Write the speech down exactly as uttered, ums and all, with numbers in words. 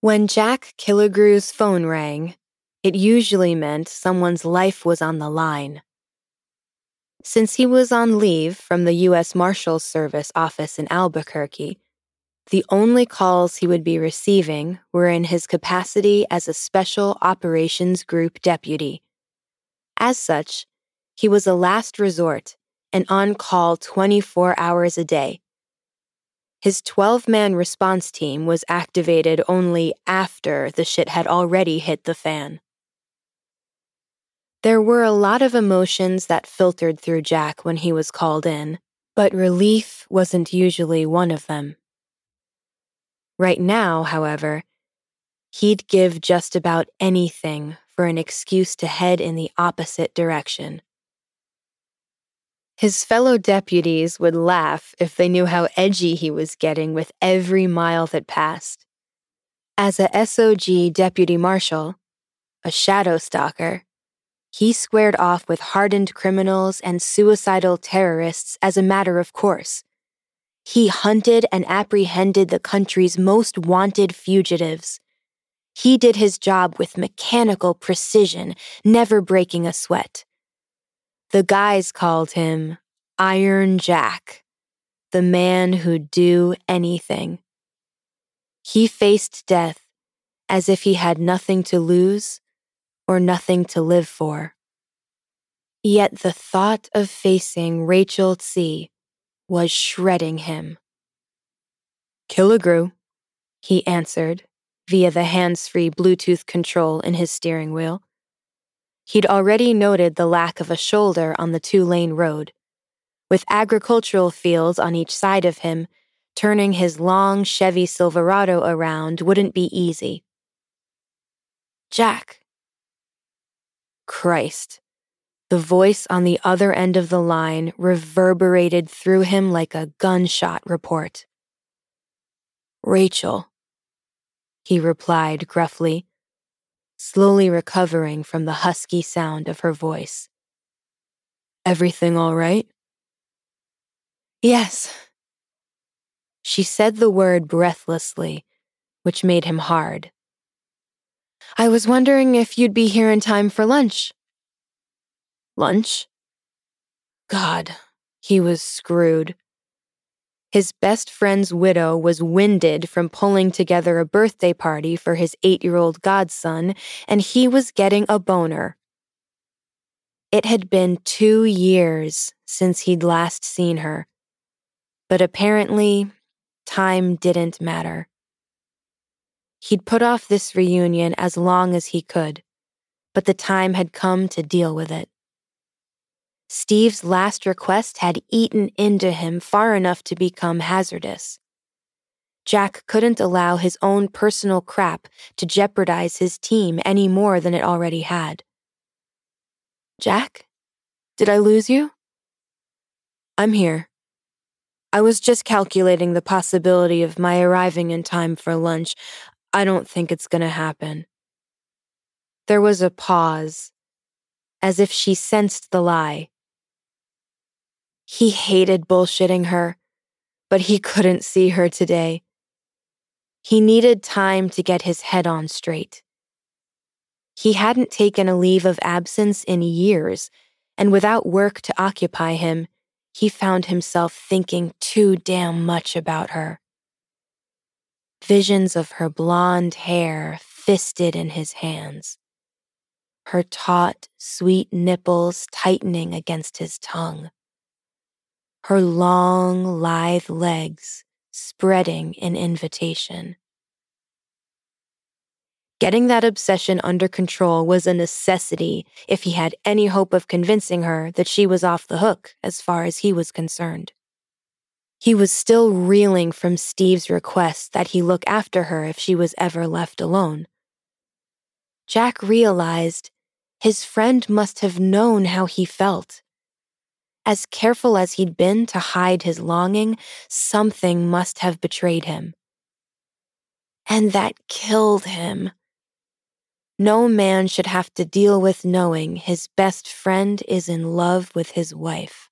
When Jack Killigrew's phone rang, it usually meant someone's life was on the line. Since he was on leave from the U S Marshals Service office in Albuquerque, the only calls he would be receiving were in his capacity as a Special Operations Group deputy. As such, he was a last resort and on call twenty-four hours a day. His twelve-man response team was activated only after the shit had already hit the fan. There were a lot of emotions that filtered through Jack when he was called in, but relief wasn't usually one of them. Right now, however, he'd give just about anything for an excuse to head in the opposite direction. His fellow deputies would laugh if they knew how edgy he was getting with every mile that passed. As a S O G deputy marshal, a shadow stalker, he squared off with hardened criminals and suicidal terrorists as a matter of course. He hunted and apprehended the country's most wanted fugitives. He did his job with mechanical precision, never breaking a sweat. The guys called him Iron Jack, the man who'd do anything. He faced death as if he had nothing to lose or nothing to live for. Yet the thought of facing Rachel Tse was shredding him. "Killigrew," he answered via the hands-free Bluetooth control in his steering wheel. He'd already noted the lack of a shoulder on the two-lane road. With agricultural fields on each side of him, turning his long Chevy Silverado around wouldn't be easy. "Jack." Christ. The voice on the other end of the line reverberated through him like a gunshot report. "Rachel," he replied gruffly, slowly recovering from the husky sound of her voice. "Everything all right?" "Yes." She said the word breathlessly, which made him hard. "I was wondering if you'd be here in time for lunch." Lunch? God, he was screwed. His best friend's widow was winded from pulling together a birthday party for his eight-year-old godson, and he was getting a boner. It had been two years since he'd last seen her, but apparently, time didn't matter. He'd put off this reunion as long as he could, but the time had come to deal with it. Steve's last request had eaten into him far enough to become hazardous. Jack couldn't allow his own personal crap to jeopardize his team any more than it already had. "Jack? Did I lose you?" "I'm here. I was just calculating the possibility of my arriving in time for lunch. I don't think it's gonna happen." There was a pause, as if she sensed the lie. He hated bullshitting her, but he couldn't see her today. He needed time to get his head on straight. He hadn't taken a leave of absence in years, and without work to occupy him, he found himself thinking too damn much about her. Visions of her blonde hair fisted in his hands, her taut, sweet nipples tightening against his tongue, her long, lithe legs spreading in invitation. Getting that obsession under control was a necessity if he had any hope of convincing her that she was off the hook as far as he was concerned. He was still reeling from Steve's request that he look after her if she was ever left alone. Jack realized his friend must have known how he felt. As careful as he'd been to hide his longing, something must have betrayed him. And that killed him. No man should have to deal with knowing his best friend is in love with his wife.